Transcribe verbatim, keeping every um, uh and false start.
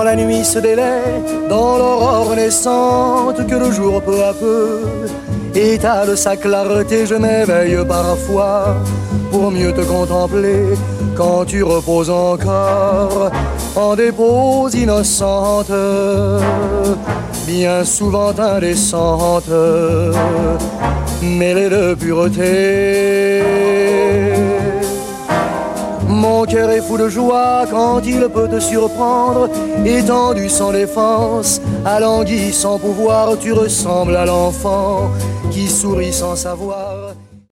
la nuit se délaie, dans l'aurore naissante, que le jour peu à peu étale sa clarté, je m'éveille parfois pour mieux te contempler quand tu reposes encore en dépose innocente, bien souvent indécente, mêlée de pureté. Mon cœur est fou de joie quand il peut te surprendre, étendu sans défense, alangui sans pouvoir, tu ressembles à l'enfant qui sourit sans savoir.